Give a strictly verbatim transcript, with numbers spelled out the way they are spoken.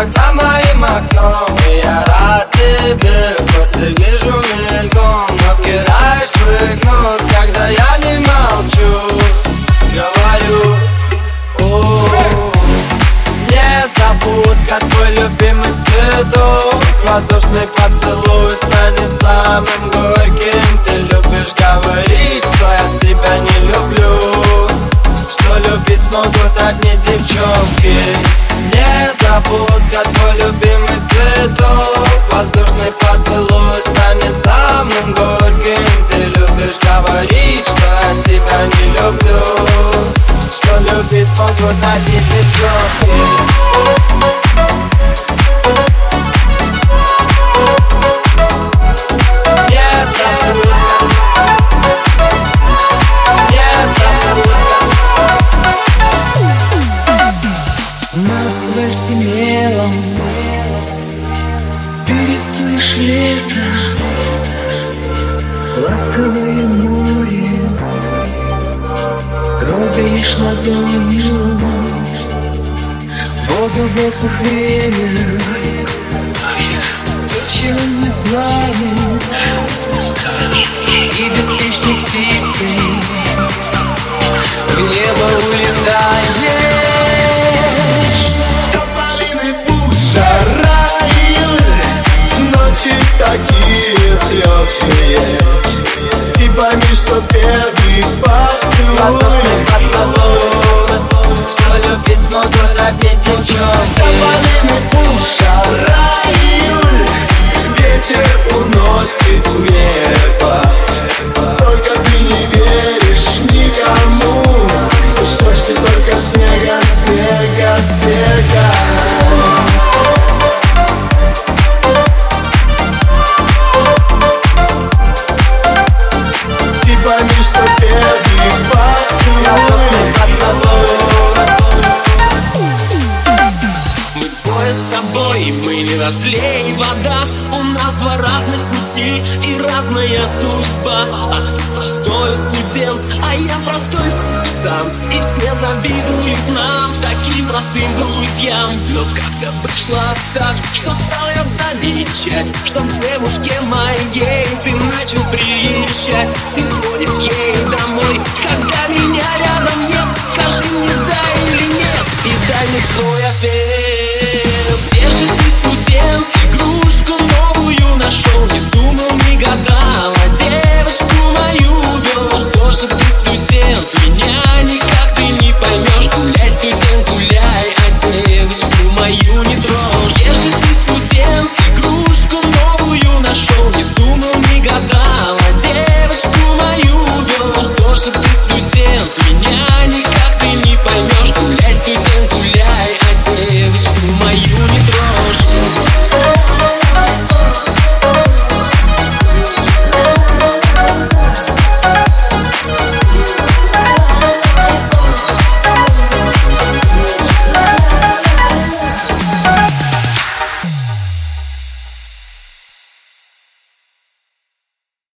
как за моим окном. И я рад тебе, хоть и вижу мельком, но кидаешь в игнор, когда я не молчу. Говорю, о, незабудка, твой любимый цветок. Воздушный поцелуй станет самым горьким. Ты любишь говорить, что я тебя не люблю, что любить смогут одни девчонки. Незабудка, твой любимый цветок. Воздушный поцелуй станет самым горьким. Ты любишь говорить, что я тебя не люблю, что любить смогут одни девчонки. На асфальте мелом пересуешь лето, ласковое море трогаешь ладонью. Бога воздух время, то, чего не знаем, и беспечной птицей в небо улетаешь. Такие звездные, и пойми, что первый поцелуй, воздушный поцелуй, что любить может одни девчонки. тополиный пух, жара, июль, ветер уносит в небо. Только ты не веришь никому, что ж ты только снега, снега, снега. Пойми, что первый поцелуй, мы двое с тобой, мы не разлей вода. У нас два разных пути и разная судьба. А ты простой студент, а я простой сам. И все завидуют нам, таким простым друзьям. Но как-то вышло так, что стал я замечать, что к девушке моей ты начал приезжать. И звоним ей домой, когда меня рядом нет. Скажи мне да или нет, и дай мне свой ответ.